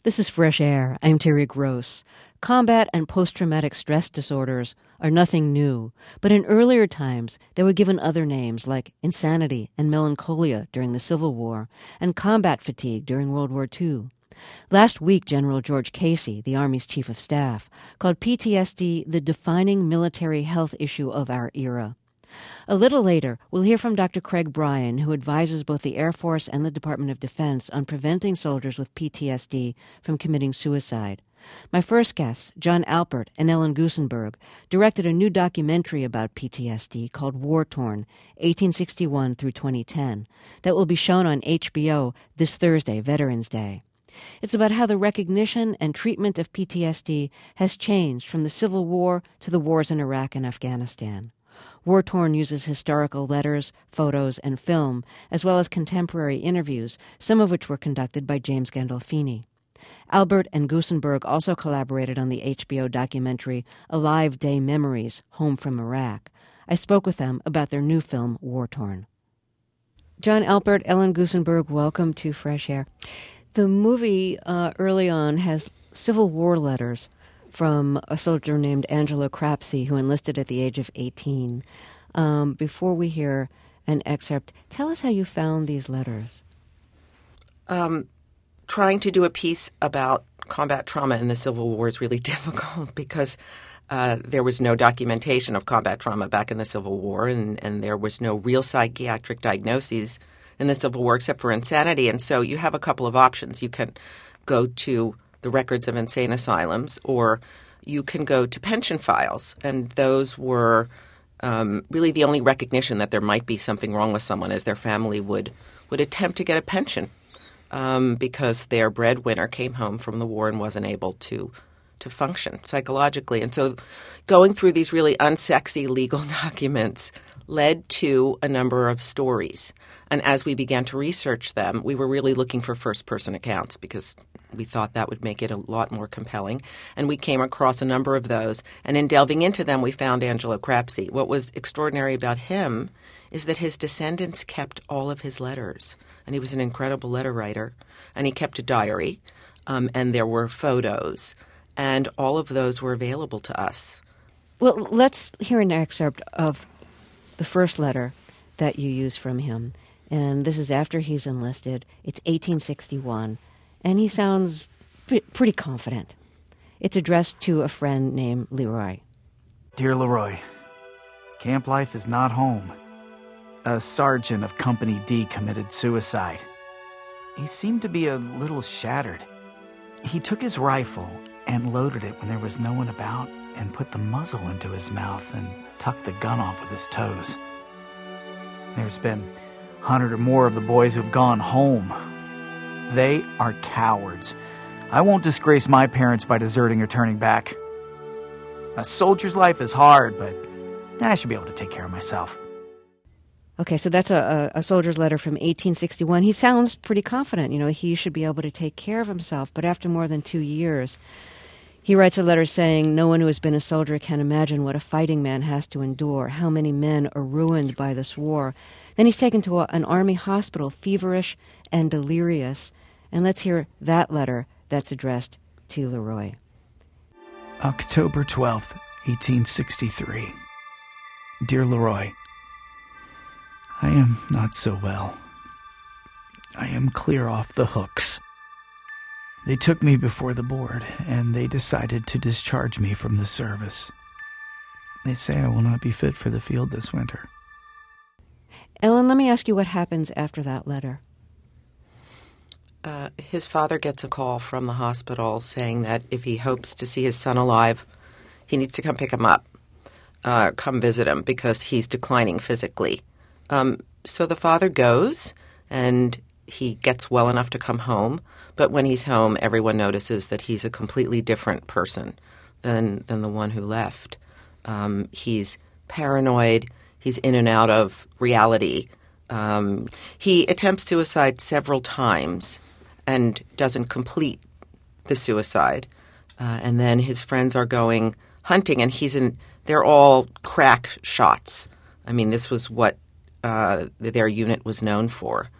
This is Fresh Air. I'm Terry Gross. Combat and post-traumatic stress disorders are nothing new, but in earlier times they were given other names like insanity and melancholia during the Civil War and combat fatigue during World War II. Last week, General George Casey, the Army's Chief of Staff, called PTSD the defining military health issue of our era. A little later, we'll hear from Dr. Craig Bryan, who advises both the Air Force and the Department of Defense on preventing soldiers with PTSD from committing suicide. My first guests, John Alpert and Ellen Gusenberg, directed a new documentary about PTSD called War Torn, 1861 through 2010, that will be shown on HBO this Thursday, Veterans Day. It's about how the recognition and treatment of PTSD has changed from the Civil War to the wars in Iraq and Afghanistan. War Torn uses historical letters, photos, and film, as well as contemporary interviews, some of which were conducted by James Gandolfini. Alpert and Gusenberg also collaborated on the HBO documentary Alive Day Memories, Home from Iraq. I spoke with them about their new film, War Torn. John Alpert, Ellen Gusenberg, welcome to Fresh Air. The movie early on has Civil War letters from a soldier named Angelo Crapsey, who enlisted at the age of 18. Before we hear an excerpt, tell us how you found these letters. Trying to do a piece about combat trauma in the Civil War is really difficult because there was no documentation of combat trauma back in the Civil War, and there was no real psychiatric diagnoses in the Civil War except for insanity. And so you have a couple of options. You can go to the records of insane asylums, or you can go to pension files. And those were really the only recognition that there might be something wrong with someone, as their family would attempt to get a pension because their breadwinner came home from the war and wasn't able to function psychologically. And so going through these really unsexy legal documents led to a number of stories. And as we began to research them, we were really looking for first-person accounts because we thought that would make it a lot more compelling. And we came across a number of those. And in delving into them, we found Angelo Crapsey. What was extraordinary about him is that his descendants kept all of his letters. And he was an incredible letter writer. And he kept a diary. And there were photos. And all of those were available to us. Well, let's hear an excerpt of the first letter that you use from him. And this is after he's enlisted. It's 1861. And he sounds pretty confident. It's addressed to a friend named Leroy. Dear Leroy, camp life is not home. A sergeant of Company D committed suicide. He seemed to be a little shattered. He took his rifle and loaded it when there was no one about and put the muzzle into his mouth and tucked the gun off with his toes. There's been 100 or more of the boys who've gone home. They are cowards. I won't disgrace my parents by deserting or turning back. A soldier's life is hard, but I should be able to take care of myself. Okay, so that's a soldier's letter from 1861. He sounds pretty confident. You know, he should be able to take care of himself. But after more than 2 years, he writes a letter saying, "No one who has been a soldier can imagine what a fighting man has to endure, how many men are ruined by this war." Then he's taken to an army hospital, feverish and delirious. And let's hear that letter that's addressed to Leroy. October 12th, 1863. Dear Leroy, I am not so well. I am clear off the hooks. They took me before the board, and they decided to discharge me from the service. They say I will not be fit for the field this winter. Ellen, let me ask you what happens after that letter. His father gets a call from the hospital saying that if he hopes to see his son alive, he needs to come pick him up, come visit him because he's declining physically. So the father goes, and he gets well enough to come home. But when he's home, everyone notices that he's a completely different person than the one who left. He's paranoid. He's in and out of reality. He attempts suicide several times and doesn't complete the suicide. And then his friends are going hunting, and they're all crack shots. I mean, this was what their unit was known for.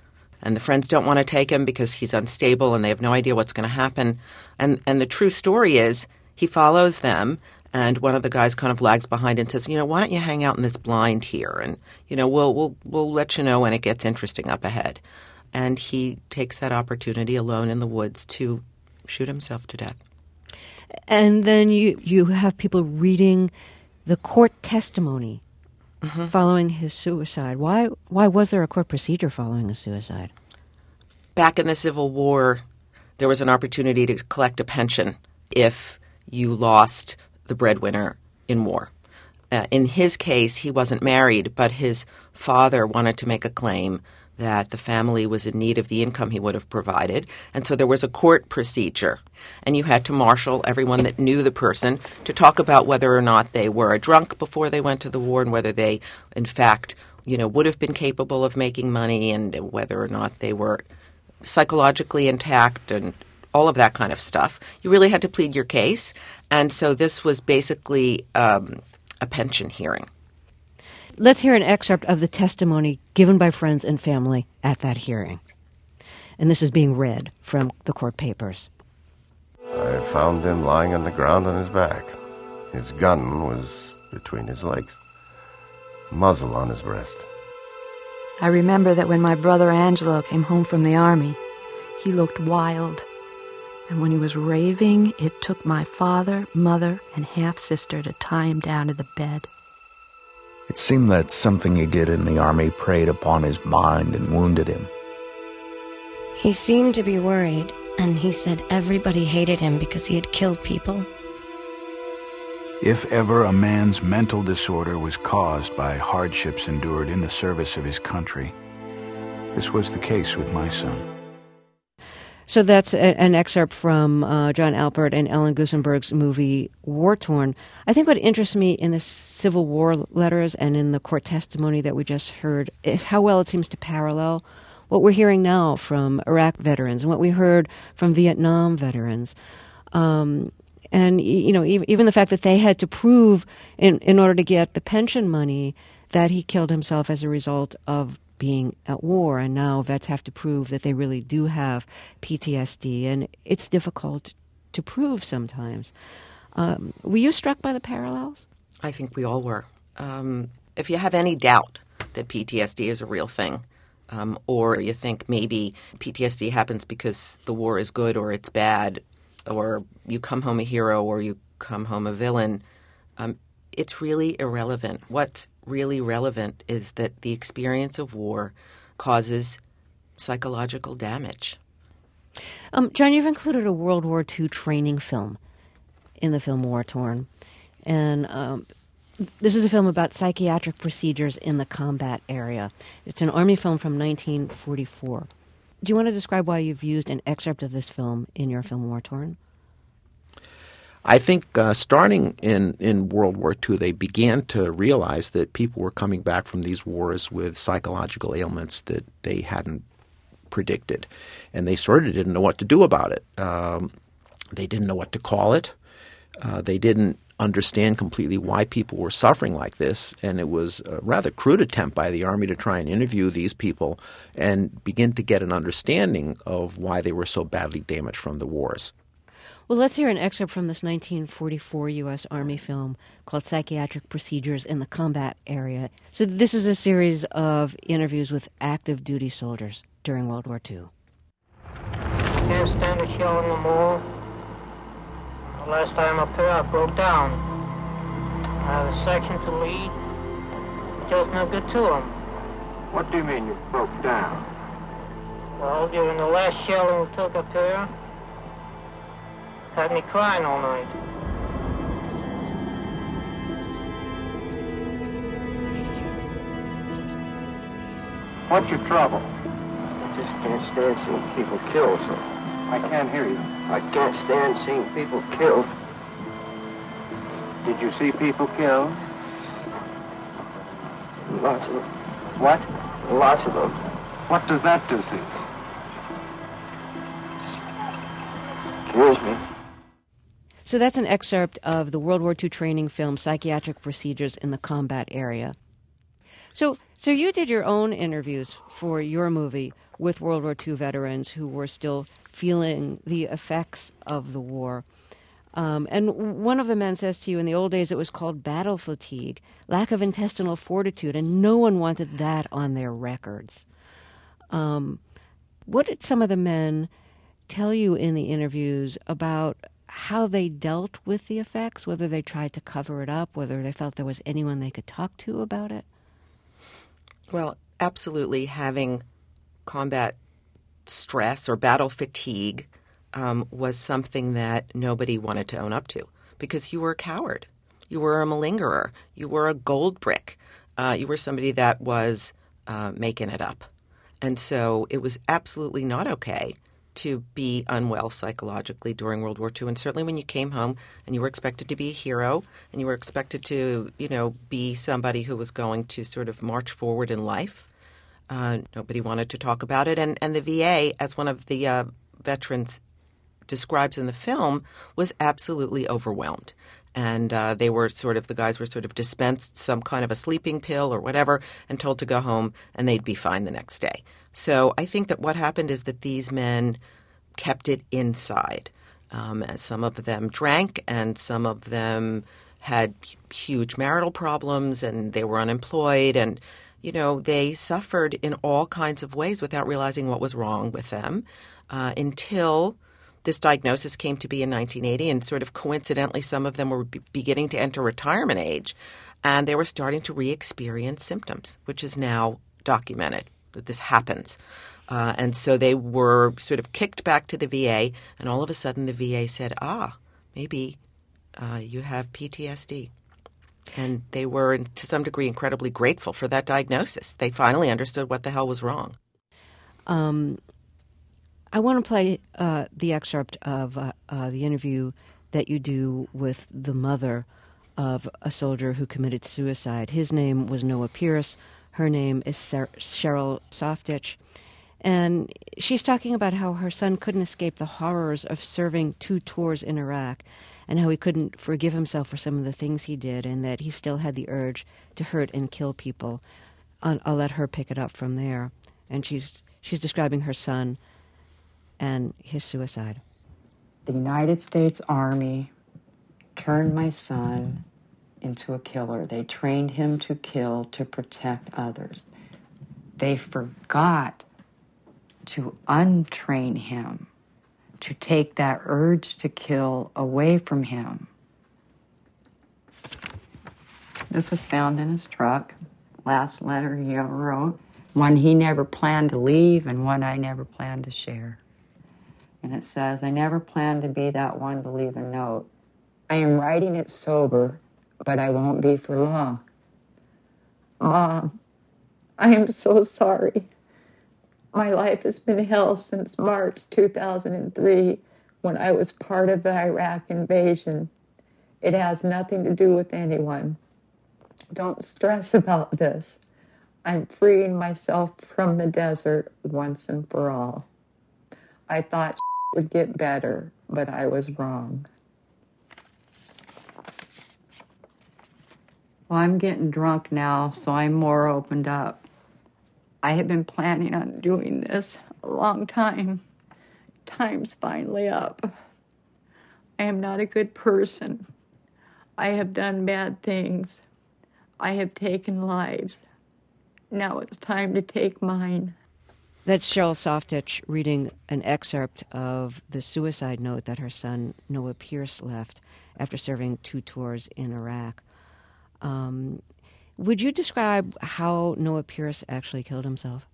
and the friends don't want to take him because he's unstable and they have no idea what's going to happen. And the true story is he follows them, and one of the guys kind of lags behind and says, why don't you hang out in this blind here, and we'll let you know when it gets interesting up ahead. And he takes that opportunity alone in the woods to shoot himself to death. And then you have people reading the court testimony following his suicide. Why was there a court procedure following a suicide? Back in the Civil War, there was an opportunity to collect a pension if you lost the breadwinner in war. In his case, he wasn't married, but his father wanted to make a claim that the family was in need of the income he would have provided. And so there was a court procedure. And you had to marshal everyone that knew the person to talk about whether or not they were a drunk before they went to the war and whether they, in fact, would have been capable of making money and whether or not they were psychologically intact and all of that kind of stuff. You really had to plead your case. And so this was basically a pension hearing. Let's hear an excerpt of the testimony given by friends and family at that hearing. And this is being read from the court papers. I found him lying on the ground on his back. His gun was between his legs, muzzle on his breast. I remember that when my brother Angelo came home from the army, he looked wild. And when he was raving, it took my father, mother, and half-sister to tie him down to the bed. It seemed that something he did in the army preyed upon his mind and wounded him. He seemed to be worried, and he said everybody hated him because he had killed people. If ever a man's mental disorder was caused by hardships endured in the service of his country, this was the case with my son. So that's an excerpt from John Alpert and Ellen Gusenberg's movie War Torn. I think what interests me in the Civil War letters and in the court testimony that we just heard is how well it seems to parallel what we're hearing now from Iraq veterans and what we heard from Vietnam veterans. And, even the fact that they had to prove in order to get the pension money that he killed himself as a result of being at war, and now vets have to prove that they really do have PTSD, and it's difficult to prove sometimes. Were you struck by the parallels? I think we all were. If you have any doubt that PTSD is a real thing, or you think maybe PTSD happens because the war is good or it's bad, or you come home a hero or you come home a villain, it's really irrelevant. What's really relevant is that the experience of war causes psychological damage. John, you've included a World War II training film in the film War Torn. And this is a film about psychiatric procedures in the combat area. It's an Army film from 1944. Do you want to describe why you've used an excerpt of this film in your film War Torn? I think starting in World War II, they began to realize that people were coming back from these wars with psychological ailments that they hadn't predicted. And they sort of didn't know what to do about it. They didn't know what to call it. They didn't understand completely why people were suffering like this. And it was a rather crude attempt by the Army to try and interview these people and begin to get an understanding of why they were so badly damaged from the wars. Well, let's hear an excerpt from this 1944 U.S. Army film called Psychiatric Procedures in the Combat Area. So this is a series of interviews with active duty soldiers during World War II. Can't stand a shell in the mall. The last time up here, I broke down. I had a section to lead. Just no good to them. What do you mean you broke down? Well, during the last shelling we took up here, had me crying all night. What's your trouble? I just can't stand seeing people killed, sir. I can't hear you. I can't stand seeing people killed. Did you see people killed? Lots of them. What? Lots of them. What does that do to you? Kills me. So that's an excerpt of the World War II training film Psychiatric Procedures in the Combat Area. So you did your own interviews for your movie with World War II veterans who were still feeling the effects of the war. And one of the men says to you, in the old days it was called battle fatigue, lack of intestinal fortitude, and no one wanted that on their records. What did some of the men tell you in the interviews about how they dealt with the effects, whether they tried to cover it up, whether they felt there was anyone they could talk to about it? Well, absolutely having combat stress or battle fatigue was something that nobody wanted to own up to because you were a coward. You were a malingerer. You were a gold brick. You were somebody that was making it up. And so it was absolutely not okay to be unwell psychologically during World War II. And certainly when you came home and you were expected to be a hero and you were expected to, be somebody who was going to sort of march forward in life, nobody wanted to talk about it. And the VA, as one of the veterans describes in the film, was absolutely overwhelmed. And the guys were sort of dispensed some kind of a sleeping pill or whatever and told to go home and they'd be fine the next day. So I think that what happened is that these men kept it inside. Some of them drank and some of them had huge marital problems and they were unemployed and, they suffered in all kinds of ways without realizing what was wrong with them until this diagnosis came to be in 1980, and sort of coincidentally, some of them were beginning to enter retirement age, and they were starting to re-experience symptoms, which is now documented that this happens. And so they were sort of kicked back to the VA, and all of a sudden the VA said, maybe you have PTSD. And they were, to some degree, incredibly grateful for that diagnosis. They finally understood what the hell was wrong. I want to play the excerpt of the interview that you do with the mother of a soldier who committed suicide. His name was Noah Pierce. Her name is Cheryl Softitch. And she's talking about how her son couldn't escape the horrors of serving 2 tours in Iraq and how he couldn't forgive himself for some of the things he did and that he still had the urge to hurt and kill people. I'll let her pick it up from there. And she's describing her son and his suicide. The United States Army turned my son into a killer. They trained him to kill to protect others. They forgot to untrain him, to take that urge to kill away from him. This was found in his truck. Last letter he ever wrote. One he never planned to leave and one I never planned to share. And it says, I never planned to be that one to leave a note. I am writing it sober, but I won't be for long. Mom, I am so sorry. My life has been hell since March 2003 when I was part of the Iraq invasion. It has nothing to do with anyone. Don't stress about this. I'm freeing myself from the desert once and for all. I thought would get better, but I was wrong. Well, I'm getting drunk now, so I'm more opened up. I have been planning on doing this a long time. Time's finally up. I am not a good person. I have done bad things. I have taken lives. Now it's time to take mine. That's Cheryl Softitch reading an excerpt of the suicide note that her son Noah Pierce left after serving 2 tours in Iraq. Would you describe how Noah Pierce actually killed himself?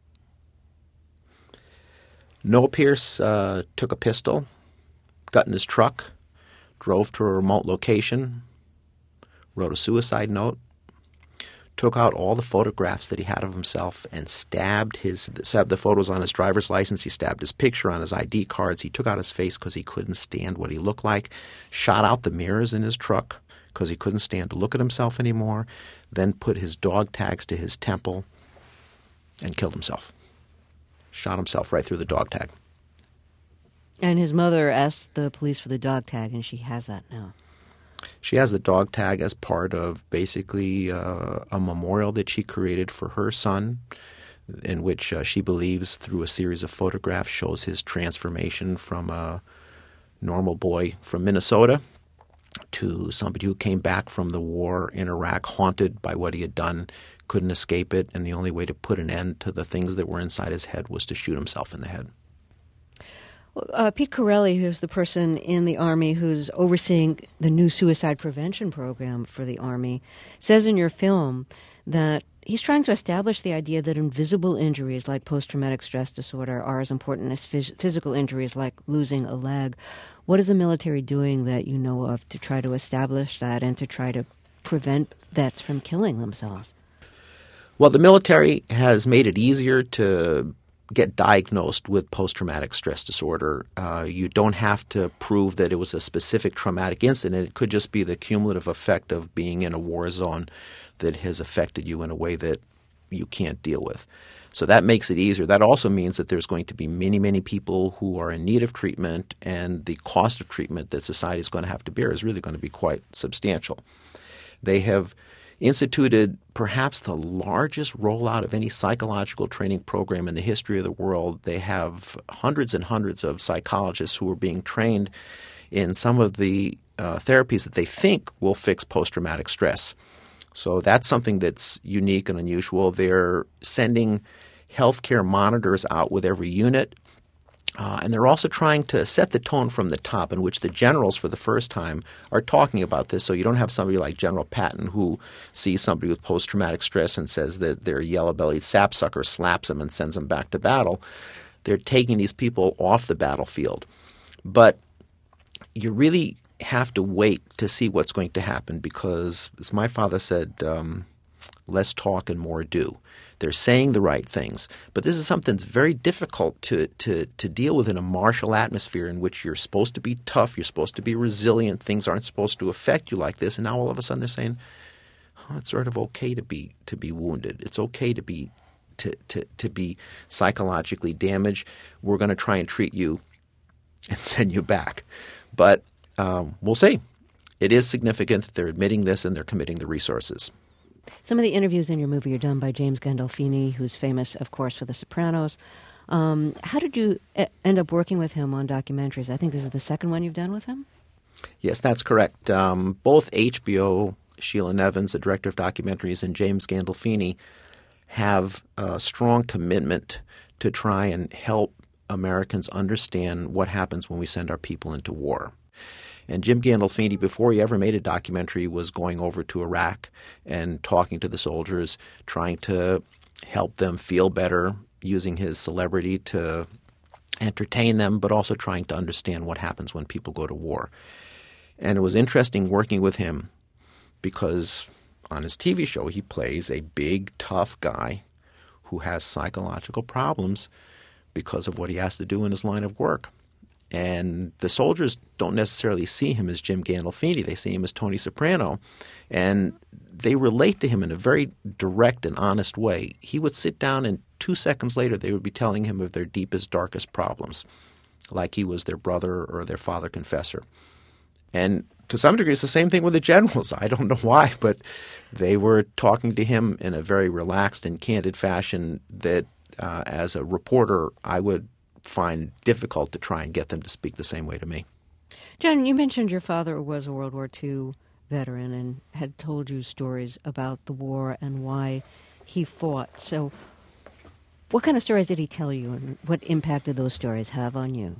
Noah Pierce took a pistol, got in his truck, drove to a remote location, wrote a suicide note, took out all the photographs that he had of himself and stabbed the photos on his driver's license. He stabbed his picture on his ID cards. He took out his face because he couldn't stand what he looked like, shot out the mirrors in his truck because he couldn't stand to look at himself anymore, then put his dog tags to his temple and killed himself. Shot himself right through the dog tag. And his mother asked the police for the dog tag, and she has that now. She has the dog tag as part of basically a memorial that she created for her son, in which she believes through a series of photographs shows his transformation from a normal boy from Minnesota to somebody who came back from the war in Iraq, haunted by what he had done, couldn't escape it, and the only way to put an end to the things that were inside his head was to shoot himself in the head. Pete Corelli, who's the person in the Army who's overseeing the new suicide prevention program for the Army, says in your film that he's trying to establish the idea that invisible injuries like post-traumatic stress disorder are as important as physical injuries like losing a leg. What is the military doing that you know of to try to establish that and to try to prevent vets from killing themselves? Well, the military has made it easier to get diagnosed with post-traumatic stress disorder. You don't have to prove that it was a specific traumatic incident. It could just be the cumulative effect of being in a war zone that has affected you in a way that you can't deal with. So that makes it easier. That also means that there's going to be many, many people who are in need of treatment, and the cost of treatment that society is going to have to bear is really going to be quite substantial. They have instituted perhaps the largest rollout of any psychological training program in the history of the world. They have hundreds and hundreds of psychologists who are being trained in some of the therapies that they think will fix post-traumatic stress. So that's something that's unique and unusual. They're sending healthcare monitors out with every unit. And they're also trying to set the tone from the top, in which the generals for the first time are talking about this. So you don't have somebody like General Patton who sees somebody with post-traumatic stress and says that they're a yellow-bellied sapsucker, slaps them and sends them back to battle. They're taking these people off the battlefield. But you really have to wait to see what's going to happen because, as my father said, less talk and more do. They're saying the right things. But this is something that's very difficult to deal with in a martial atmosphere in which you're supposed to be tough, you're supposed to be resilient, things aren't supposed to affect you like this. And now all of a sudden they're saying, oh, it's sort of okay to be wounded. It's okay to be psychologically damaged. We're going to try and treat you and send you back. But we'll see. It is significant. They're admitting this and they're committing the resources. Some of the interviews in your movie are done by James Gandolfini, who's famous, of course, for The Sopranos. How did you end up working with him on documentaries? I think this is the second one you've done with him? Yes, that's correct. Both HBO, Sheila Nevins, the director of documentaries, and James Gandolfini have a strong commitment to try and help Americans understand what happens when we send our people into war. And Jim Gandolfini, before he ever made a documentary, was going over to Iraq and talking to the soldiers, trying to help them feel better, using his celebrity to entertain them, but also trying to understand what happens when people go to war. And it was interesting working with him because on his TV show he plays a big, tough guy who has psychological problems because of what he has to do in his line of work. And the soldiers don't necessarily see him as Jim Gandolfini. They see him as Tony Soprano. And they relate to him in a very direct and honest way. He would sit down and 2 seconds later they would be telling him of their deepest, darkest problems, like he was their brother or their father confessor. And to some degree it's the same thing with the generals. I don't know why, but they were talking to him in a very relaxed and candid fashion that as a reporter I would find difficult to try and get them to speak the same way to me. John, you mentioned your father was a World War II veteran and had told you stories about the war and why he fought. So what kind of stories did he tell you, and what impact did those stories have on you?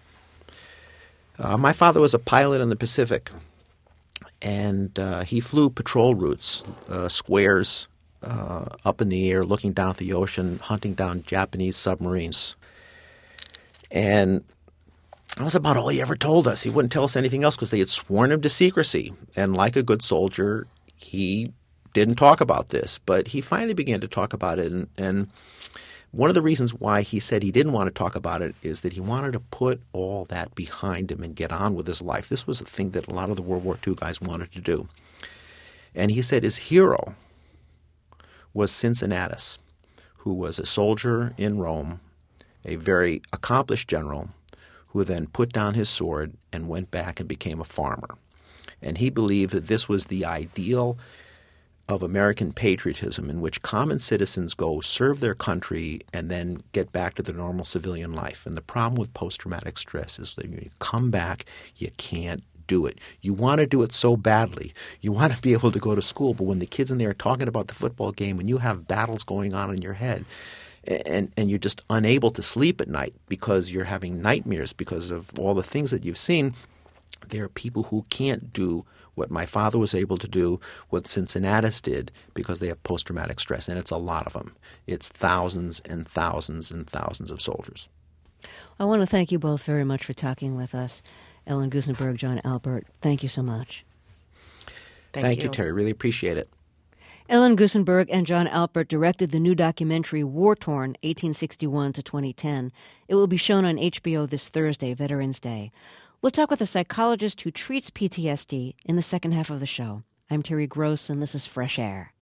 My father was a pilot in the Pacific, and he flew patrol routes, squares up in the air, looking down at the ocean, hunting down Japanese submarines. And that was about all he ever told us. He wouldn't tell us anything else because they had sworn him to secrecy. And like a good soldier, he didn't talk about this. But he finally began to talk about it. And one of the reasons why he said he didn't want to talk about it is that he wanted to put all that behind him and get on with his life. This was a thing that a lot of the World War II guys wanted to do. And he said his hero was Cincinnatus, who was a soldier in Rome, a very accomplished general who then put down his sword and went back and became a farmer. And he believed that this was the ideal of American patriotism, in which common citizens go serve their country and then get back to their normal civilian life. And the problem with post-traumatic stress is that you come back, you can't do it. You want to do it so badly. You want to be able to go to school, but when the kids in there are talking about the football game and you have battles going on in your head, and you're just unable to sleep at night because you're having nightmares because of all the things that you've seen, there are people who can't do what my father was able to do, what Cincinnatus did, because they have post-traumatic stress, and it's a lot of them. It's thousands and thousands and thousands of soldiers. I want to thank you both very much for talking with us. Ellen Gusenberg, John Alpert, thank you so much. Thank you, Terry. Really appreciate it. Ellen Gusenberg and John Alpert directed the new documentary War Torn, 1861 to 2010. It will be shown on HBO this Thursday, Veterans Day. We'll talk with a psychologist who treats PTSD in the second half of the show. I'm Terry Gross, and this is Fresh Air.